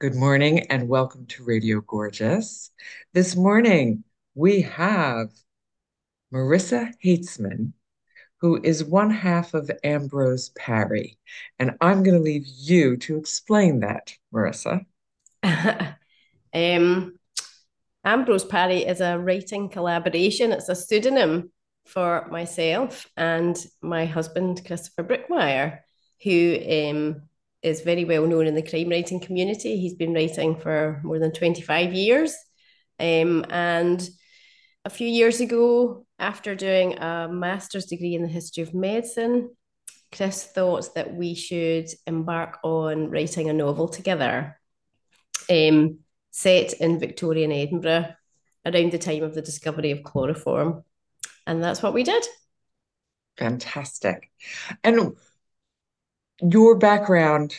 Good morning and welcome to Radio Gorgeous. This morning we have Marissa Heitzman, who is one half of Ambrose Parry. And I'm going to leave you to explain that, Marissa. um, Ambrose Parry is a writing collaboration. It's a pseudonym for myself and my husband, Christopher Brickmeyer, who is very well known in the crime writing community. He's been writing for more than 25 years. And a few years ago, after doing a master's degree in the history of medicine, Chris thought that we should embark on writing a novel together. Um, Set in Victorian Edinburgh around the time of the discovery of chloroform. And that's what we did. Fantastic. And your background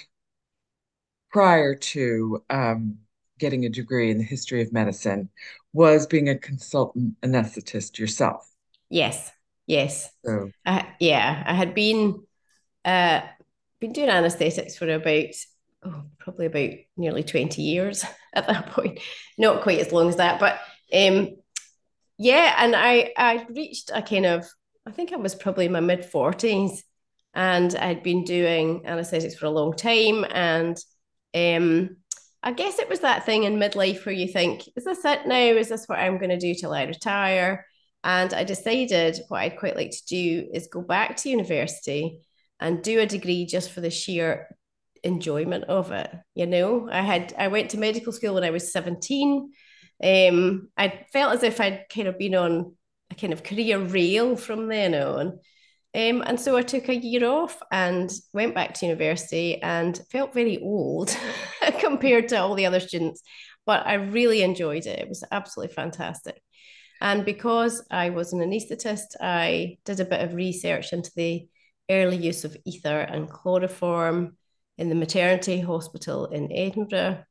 prior to getting a degree in the history of medicine was being a consultant anesthetist yourself. Yes, yes. So, Yeah, I had uh, been doing anaesthetics for probably about nearly 20 years at that point. Not quite as long as that, but um, yeah, and I reached a kind of, I think I was probably in my mid 40s, and I'd been doing anesthetics for a long time. And um, I guess it was that thing in midlife where you think, is this it now? Is this what I'm going to do till I retire? And I decided what I'd quite like to do is go back to university and do a degree just for the sheer enjoyment of it. I went to medical school when I was 17. I felt as if I'd kind of been on a kind of career rail from then on. And so I took a year off and went back to university and felt very old compared to all the other students. But I really enjoyed it. It was absolutely fantastic. And because I was an anaesthetist, I did a bit of research into the early use of ether and chloroform in the maternity hospital in Edinburgh.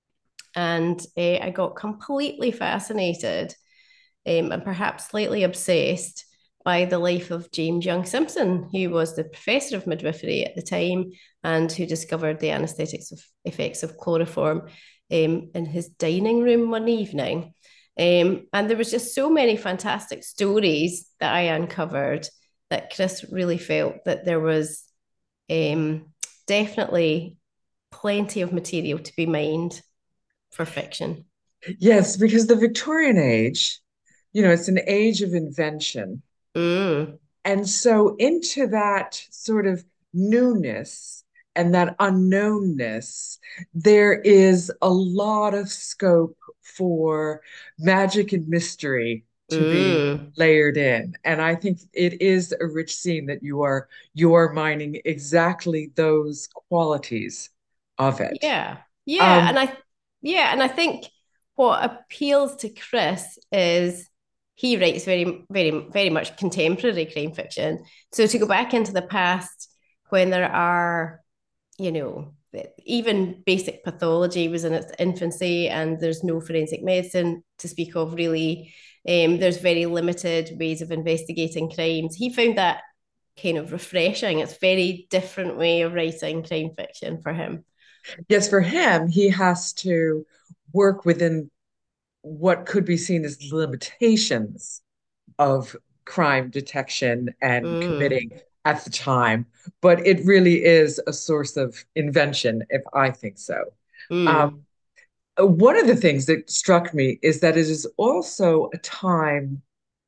And I got completely fascinated and perhaps slightly obsessed by the life of James Young Simpson, who was the professor of midwifery at the time and who discovered the anaesthetics effects of chloroform in his dining room one evening. And there was just so many fantastic stories that I uncovered that Chris really felt that there was um, definitely plenty of material to be mined for fiction. yes, because the Victorian age, it's an age of invention. Mm, And so, into that sort of newness and that unknownness, there is a lot of scope for magic and mystery to be mm. layered in. And I think it is a rich scene that you are mining exactly those qualities of it. Yeah. Yeah. Um, And I think what appeals to Chris is he writes very, very, very much contemporary crime fiction. So to go back into the past when there are, you know, even basic pathology was in its infancy and there's no forensic medicine to speak of really. There's very limited ways of investigating crimes. He found that kind of refreshing. It's a very different way of writing crime fiction for him. yes, for him, he has to work within what could be seen as limitations of crime detection and Mm, committing at the time, but it really is a source of invention, if I think so. Um, mm, one of the things that struck me is that it is also a time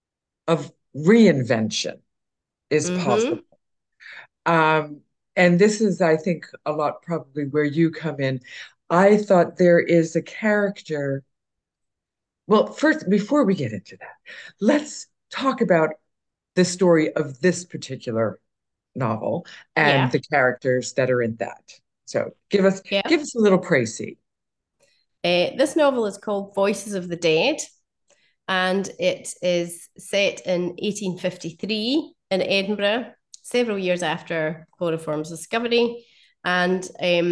of reinvention is possible. mm-hmm. Um, and this is, I think, a lot probably where you come in. I thought there is a character. Well, first, before we get into that, let's talk about the story of this particular novel and Yeah, the characters that are in that. So give us yeah. give us a little précis. This novel is called Voices of the Dead, and it is set in 1853 in Edinburgh, several years after chloroform's discovery. And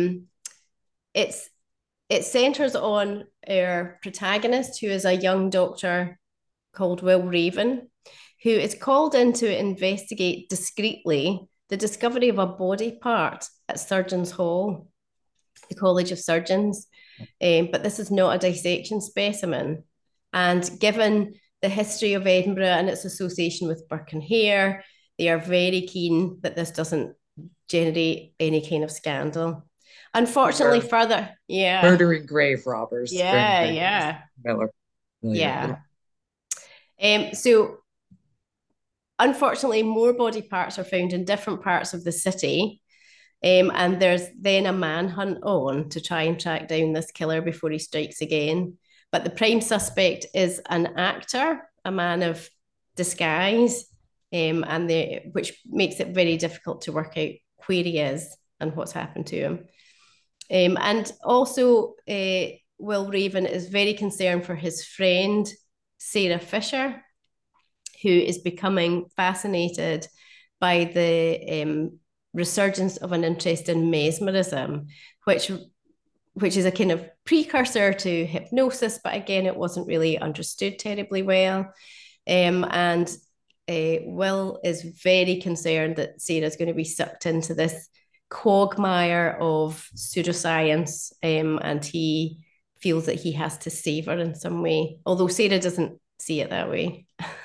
it's it centers on our protagonist, who is a young doctor called Will Raven, who is called in to investigate discreetly the discovery of a body part at Surgeons Hall. the College of Surgeons. But this is not a dissection specimen. And given the history of Edinburgh and its association with Burke and Hare, they are very keen that this doesn't generate any kind of scandal. Unfortunately, Or further, yeah, murdering grave robbers, yeah, Mr. yeah, Miller. Familiar, yeah. yeah. So unfortunately, more body parts are found in different parts of the city. And there's then a manhunt on to try and track down this killer before he strikes again. But the prime suspect is an actor, a man of disguise, which makes it very difficult to work out where he is and what's happened to him. And also, Will Raven is very concerned for his friend, Sarah Fisher, who is becoming fascinated by the resurgence of an interest in mesmerism, which is a kind of precursor to hypnosis, but again, it wasn't really understood terribly well. And Will is very concerned that Sarah's going to be sucked into this quagmire of pseudoscience, and he feels that he has to save her in some way, although Sarah doesn't see it that way.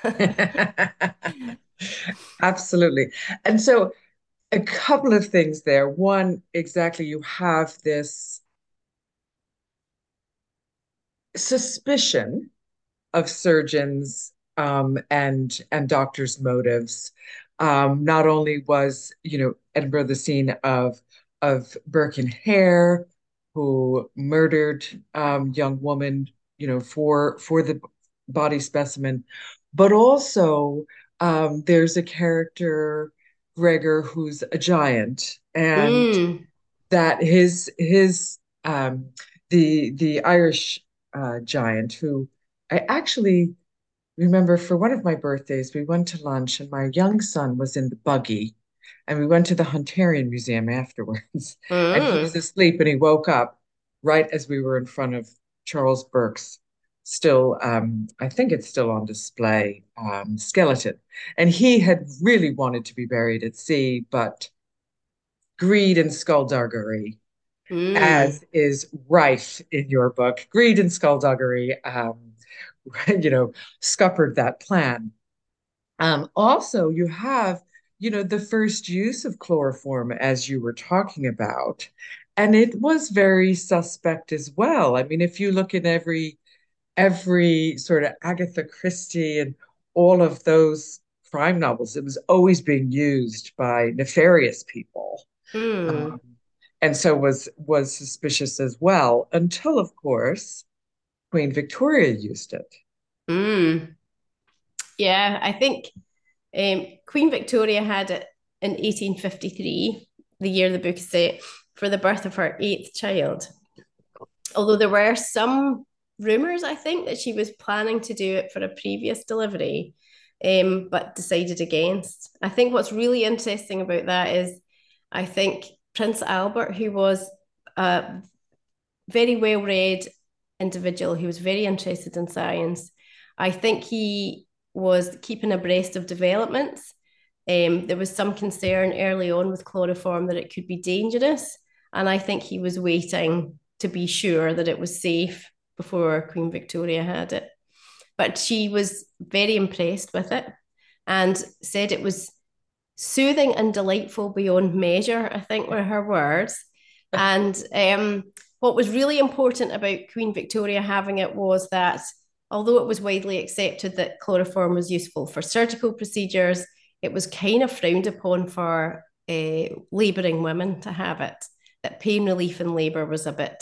Absolutely. And so a couple of things there. One, exactly, you have this suspicion of surgeons and doctors' motives. Not only was, Edinburgh the scene of Burke and Hare, who murdered young woman, for the body specimen, but also there's a character, Gregor, who's a giant, and Mm, that his the Irish giant who I actually remember for one of my birthdays, we went to lunch and my young son was in the buggy and we went to the Hunterian Museum afterwards and he was mm, asleep and he woke up right as we were in front of Charles Burke's still, I think it's still on display, skeleton. And he had really wanted to be buried at sea, but greed and skullduggery, mm, as is rife in your book, greed and skullduggery, you know, scuppered that plan. Also, you have, the first use of chloroform, as you were talking about, and it was very suspect as well. I mean, if you look in every sort of Agatha Christie and all of those crime novels, it was always being used by nefarious people. mm, Um, and so was suspicious as well, until, of course, Queen Victoria used it. mm. Yeah, I think Queen Victoria had it in 1853, the year the book is set, for the birth of her eighth child. Although there were some rumours, I think, that she was planning to do it for a previous delivery, but decided against. I think what's really interesting about that is I think Prince Albert, who was a very well read individual who was very interested in science, I think he was keeping abreast of developments. There was some concern early on with chloroform that it could be dangerous. And I think he was waiting to be sure that it was safe before Queen Victoria had it. But she was very impressed with it and said it was soothing and delightful beyond measure, I think were her words. And what was really important about Queen Victoria having it was that although it was widely accepted that chloroform was useful for surgical procedures, it was kind of frowned upon for labouring women to have it. That pain relief in labour was a bit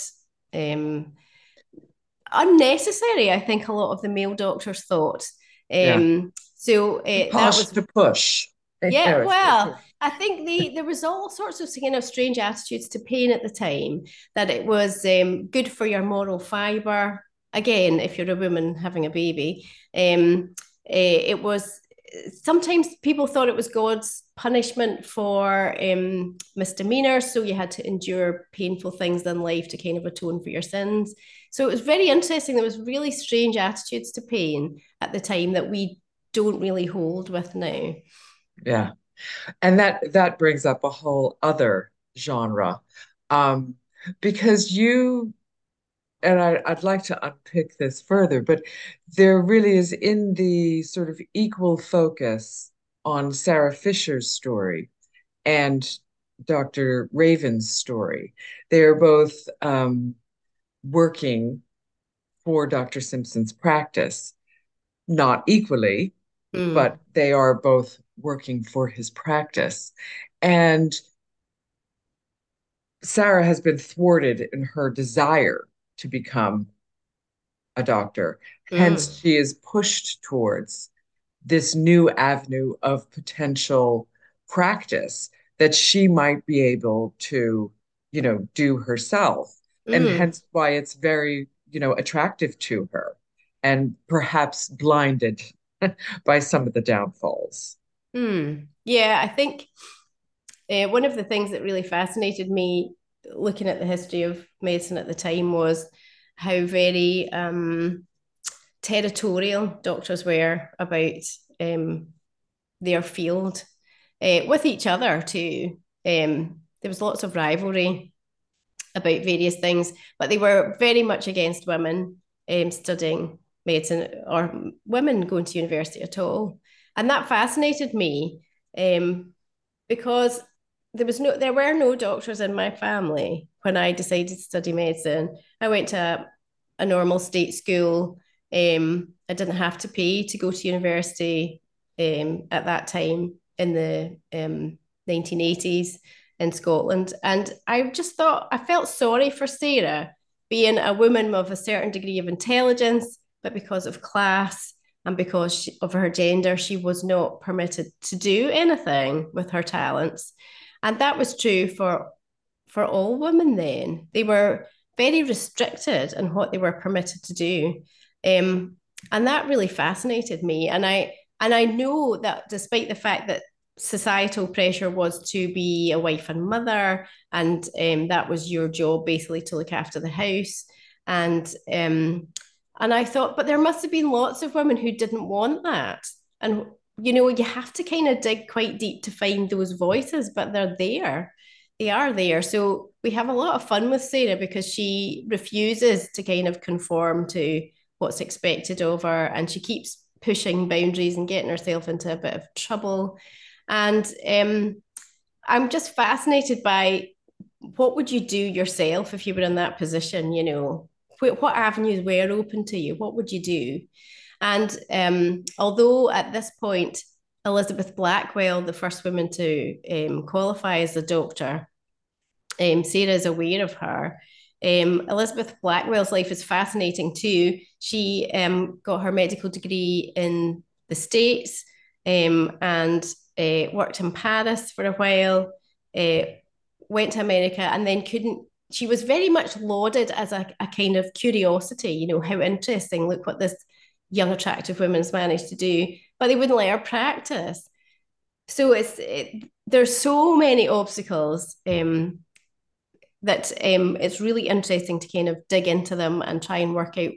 unnecessary, I think a lot of the male doctors thought. Yeah. So that Posh was, to push. yeah, It's well, I think there was all sorts of kind of strange attitudes to pain at the time, that it was good for your moral fibre. Again, if you're a woman having a baby, it was sometimes people thought it was God's punishment for misdemeanors, so you had to endure painful things in life to kind of atone for your sins. So it was very interesting. There was really strange attitudes to pain at the time that we don't really hold with now. Yeah. And that brings up a whole other genre. Um, because you and I'd like to unpick this further, but there really is in the sort of equal focus on Sarah Fisher's story and Dr. Raven's story. They are both working for Dr. Simpson's practice, not equally, but Mm, they are both working for his practice. And Sarah has been thwarted in her desire to become a doctor. Hence, mm, she is pushed towards this new avenue of potential practice that she might be able to, do herself. And mm, hence why it's very, attractive to her and perhaps blinded by some of the downfalls. mm. Yeah, I think one of the things that really fascinated me looking at the history of medicine at the time was how very territorial doctors were about um, their field with each other too. There was lots of rivalry about various things, but they were very much against women studying medicine or women going to university at all. And that fascinated me um, because there were no doctors in my family when I decided to study medicine. I went to a normal state school. I didn't have to pay to go to university at that time in the 1980s in Scotland. And I just thought, I felt sorry for Sarah, being a woman of a certain degree of intelligence, but because of class and because of her gender, she was not permitted to do anything with her talents. And that was true for all women then. They were very restricted in what they were permitted to do. Um, and that really fascinated me. And I know that despite the fact that societal pressure was to be a wife and mother, and that was your job basically to look after the house. And I thought, but there must have been lots of women who didn't want that. And you have to kind of dig quite deep to find those voices, but they're there. They are there. So we have a lot of fun with Sarah because she refuses to kind of conform to what's expected of her, and she keeps pushing boundaries and getting herself into a bit of trouble. And I'm just fascinated by what would you do yourself if you were in that position? What avenues were open to you? What would you do? And although at this point, Elizabeth Blackwell, the first woman to qualify as a doctor, Sarah is aware of her. Elizabeth Blackwell's life is fascinating too. She got her medical degree in the States and worked in Paris for a while, uh, went to America, and then couldn't. She was very much lauded as a kind of curiosity, how interesting, look what this young, attractive woman's managed to do, but they wouldn't let her practice. So there's so many obstacles that it's really interesting to kind of dig into them and try and work out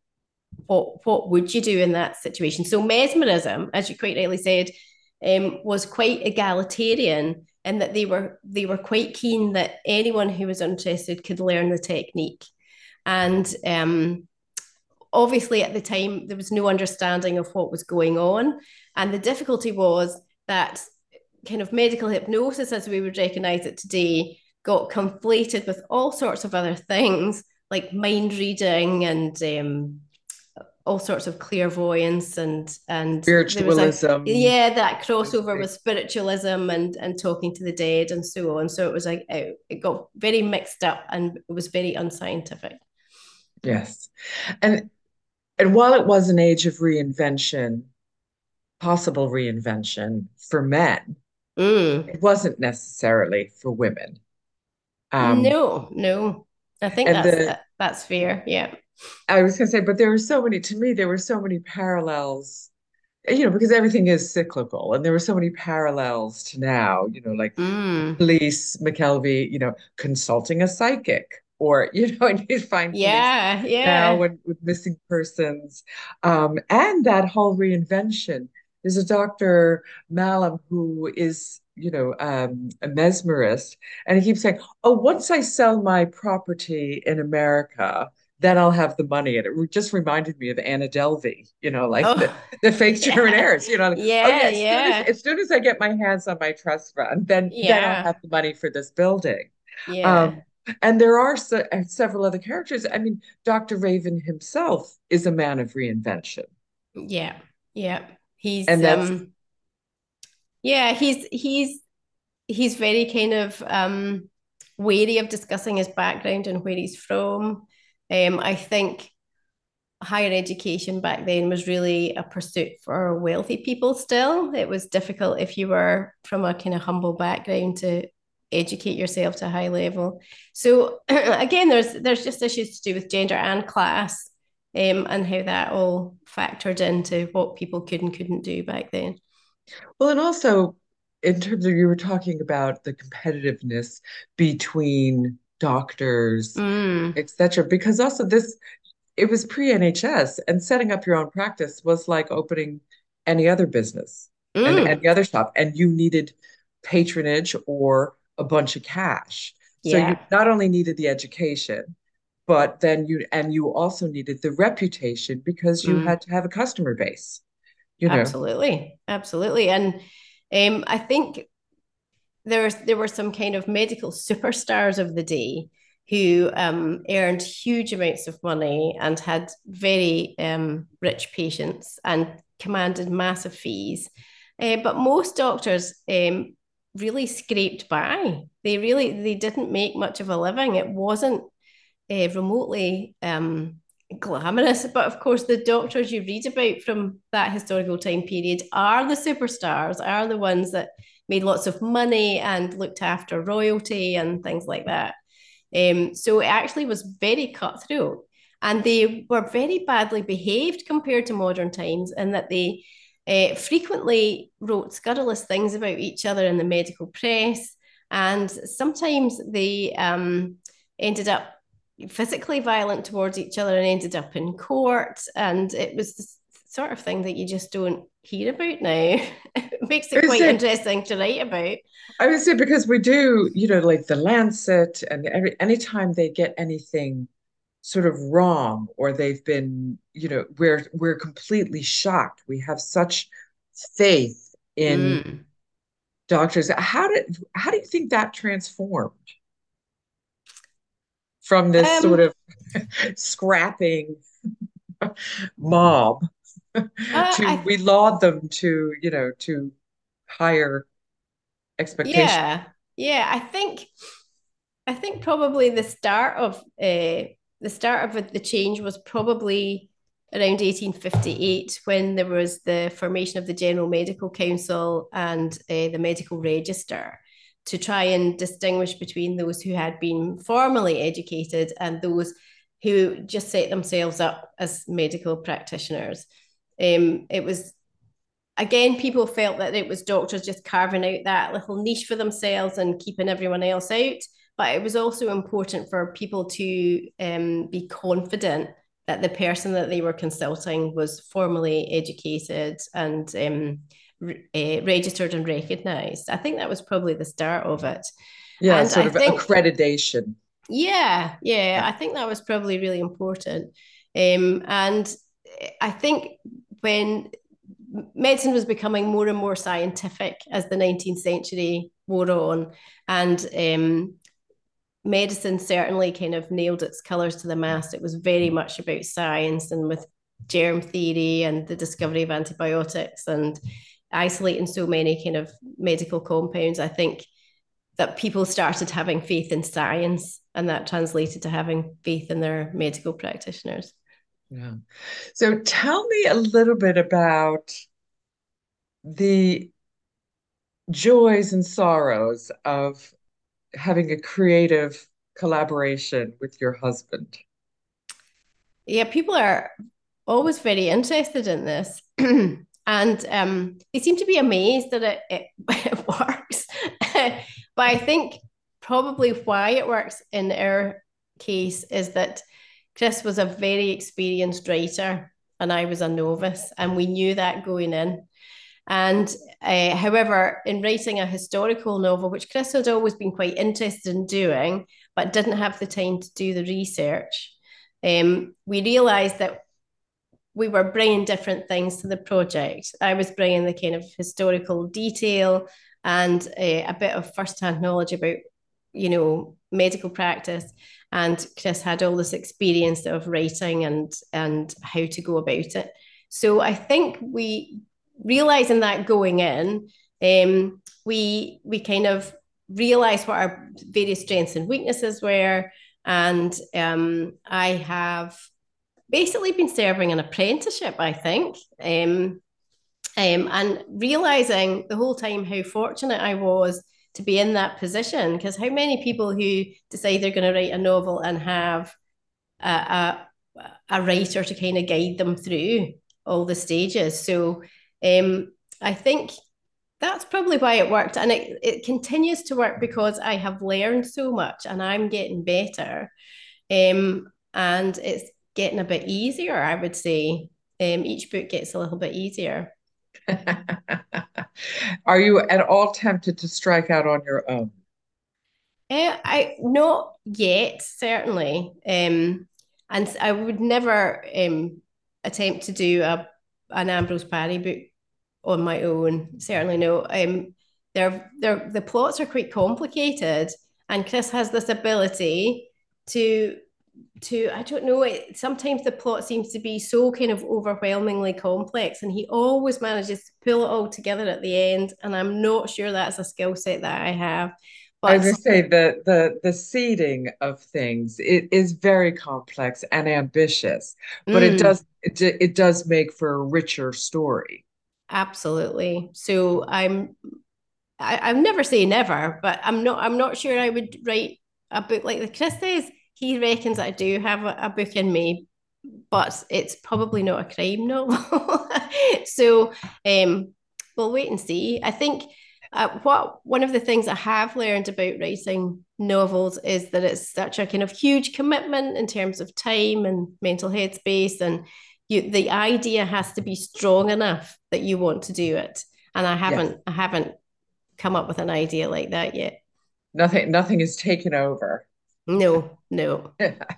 what would you do in that situation. So mesmerism, as you quite rightly said, was quite egalitarian in that they were quite keen that anyone who was interested could learn the technique. And obviously at the time there was no understanding of what was going on, and the difficulty was that kind of medical hypnosis as we would recognize it today got conflated with all sorts of other things like mind reading and all sorts of clairvoyance, and there was Spiritualism, that those crossover with things. spiritualism and talking to the dead and so on. So it was like it got very mixed up and it was very unscientific. Yes. And and while it was an age of reinvention, possible reinvention for men, Mm. it wasn't necessarily for women. Um, No, no, I think and that's the that's fair. Yeah. I was going to say, but there were so many, to me, there were so many parallels, because everything is cyclical, and there were so many parallels to now, like the Mm. police, McKelvey, consulting a psychic, or, and you find police Yeah, now yeah. with missing persons, and that whole reinvention. There's a Dr. Mallam who is a mesmerist, and he keeps saying, "Oh, once I sell my property in America, then I'll have the money." And it just reminded me of Anna Delvey, like the Oh, the fake German yeah. heirs, like, "Oh yeah, Yeah, yeah. as soon as I get my hands on my trust fund, then I'll have Yeah. the money for this building." Yeah. Um, and there are several other characters. I mean, Dr. Raven himself is a man of reinvention, Yeah. Yeah. He's and that's yeah, he's very kind of wary of discussing his background and where he's from. I think higher education back then was really a pursuit for wealthy people still. It was difficult if you were from a kind of humble background to educate yourself to a high level. So again, there's just issues to do with gender and class, and how that all factored into what people could and couldn't do back then. well, and also in terms of you were talking about the competitiveness between doctors, Mm, etc. Because also it was pre-NHS, and setting up your own practice was like opening any other business and mm, any other shop, and you needed patronage or a bunch of cash. So you yeah. not only needed the education, but then you also needed the reputation because you Mm. had to have a customer base, you know. Absolutely, absolutely. And I think there were some kind of medical superstars of the day who earned huge amounts of money and had very rich patients and commanded massive fees. But most doctors really scraped by. They didn't make much of a living. It wasn't remotely glamorous. But of course, the doctors you read about from that historical time period are the superstars, are the ones that made lots of money and looked after royalty and things like that. So it actually was very cutthroat. And they were very badly behaved compared to modern times, in that they frequently wrote scurrilous things about each other in the medical press. And sometimes they ended up physically violent towards each other and ended up in court. And it was the sort of thing that you just don't hear about now. It makes I it would quite say, interesting to write about. I would say because we do, like the Lancet, and anytime they get anything sort of wrong, or they've been, we're completely shocked. We have such faith in Mm. doctors. How do you think that transformed from this sort Um, of scrapping mob to I we laud them to, to higher expectation? Yeah, yeah. I think probably the start of the change was probably around 1858, when there was the formation of the General Medical Council and the Medical Register, to try and distinguish between those who had been formally educated and those who just set themselves up as medical practitioners. It was, again, people felt that it was doctors just carving out that little niche for themselves and keeping everyone else out. But it was also important for people to be confident that the person that they were consulting was formally educated and registered and recognised. I think that was probably the start of it. Yeah, And sort I of think, accreditation. yeah, yeah, Yeah. I think that was probably really important. And I think when medicine was becoming more and more scientific as the 19th century wore on, and medicine certainly kind of nailed its colours to the mast. It was very much about science, and with germ theory and the discovery of antibiotics and isolating so many kind of medical compounds. I think that people started having faith in science, and that translated to having faith in their medical practitioners. Yeah. So tell me a little bit about the joys and sorrows of having a creative collaboration with your husband. Yeah, people are always very interested in this. And they seem to be amazed that it works. But I think probably why it works in our case is that Chris was a very experienced writer and I was a novice, and we knew that going in. And however, in writing a historical novel, which Chris had always been quite interested in doing, but didn't have the time to do the research, we realised that we were bringing different things to the project. I was bringing the kind of historical detail and a bit of first-hand knowledge about, medical practice, and Chris had all this experience of writing and how to go about it. So I think we realizing that going in, we kind of realized what our various strengths and weaknesses were, and I have basically been serving an apprenticeship, I think, and realizing the whole time how fortunate I was to be in that position. Because how many people who decide they're going to write a novel and have a, a writer to kind of guide them through all the stages? So I think that's probably why it worked. And it continues to work because I have learned so much and I'm getting better. And it's getting a bit easier, I would say. Each book gets a little bit easier. Are you at all tempted to strike out on your own? I not yet, certainly. And I would never attempt to do an Ambrose Parry book on my own. Certainly no. The plots are quite complicated, and Chris has this ability to I don't know, sometimes the plot seems to be so kind of overwhelmingly complex, and he always manages to pull it all together at the end, and I'm not sure that's a skill set that I have. I was But going to say the seeding of things it is very complex and ambitious, but mm, it does make for a richer story. absolutely. So I'm never say never, but I'm not sure I would write a book like the Chris says. He reckons I do have a book in me, but it's probably not a crime novel. So we'll wait and see. I think what one of the things I have learned about writing novels is that it's such a kind of huge commitment in terms of time and mental headspace, and the idea has to be strong enough that you want to do it. And I Yes. haven't I haven't come up with an idea like that yet. Nothing is taken over. No, no.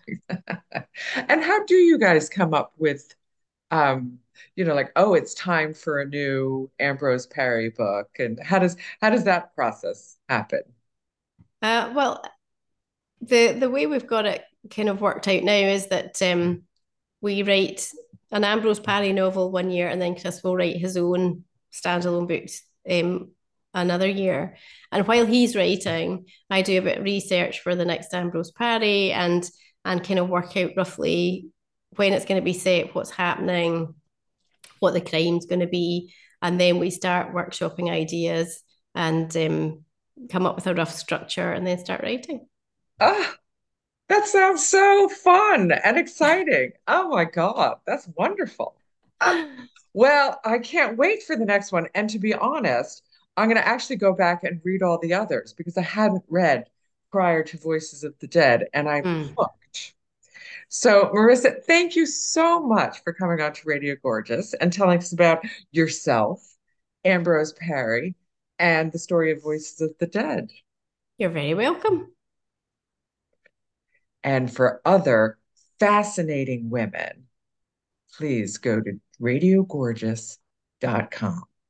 And how do you guys come up with um, like, oh, it's time for a new Ambrose Parry book? And how does that process happen? Well, the way we've got it kind of worked out now is that we write an Ambrose Parry novel one year, and then Chris will write his own standalone books another year. And while he's writing, I do a bit of research for the next Ambrose Parry and kind of work out roughly when it's going to be set, what's happening, what the crime's going to be, and then we start workshopping ideas and come up with a rough structure, and then start writing. Ah, that sounds so fun and exciting. Oh my God, that's wonderful. Well, I can't wait for the next one. And to be honest, I'm going to actually go back and read all the others because I hadn't read prior to Voices of the Dead, and I'm Mm. hooked. So, Marissa, thank you so much for coming on to Radio Gorgeous and telling us about yourself, Ambrose Parry, and the story of Voices of the Dead. You're very welcome. And for other fascinating women, please go to radiogorgeous.com.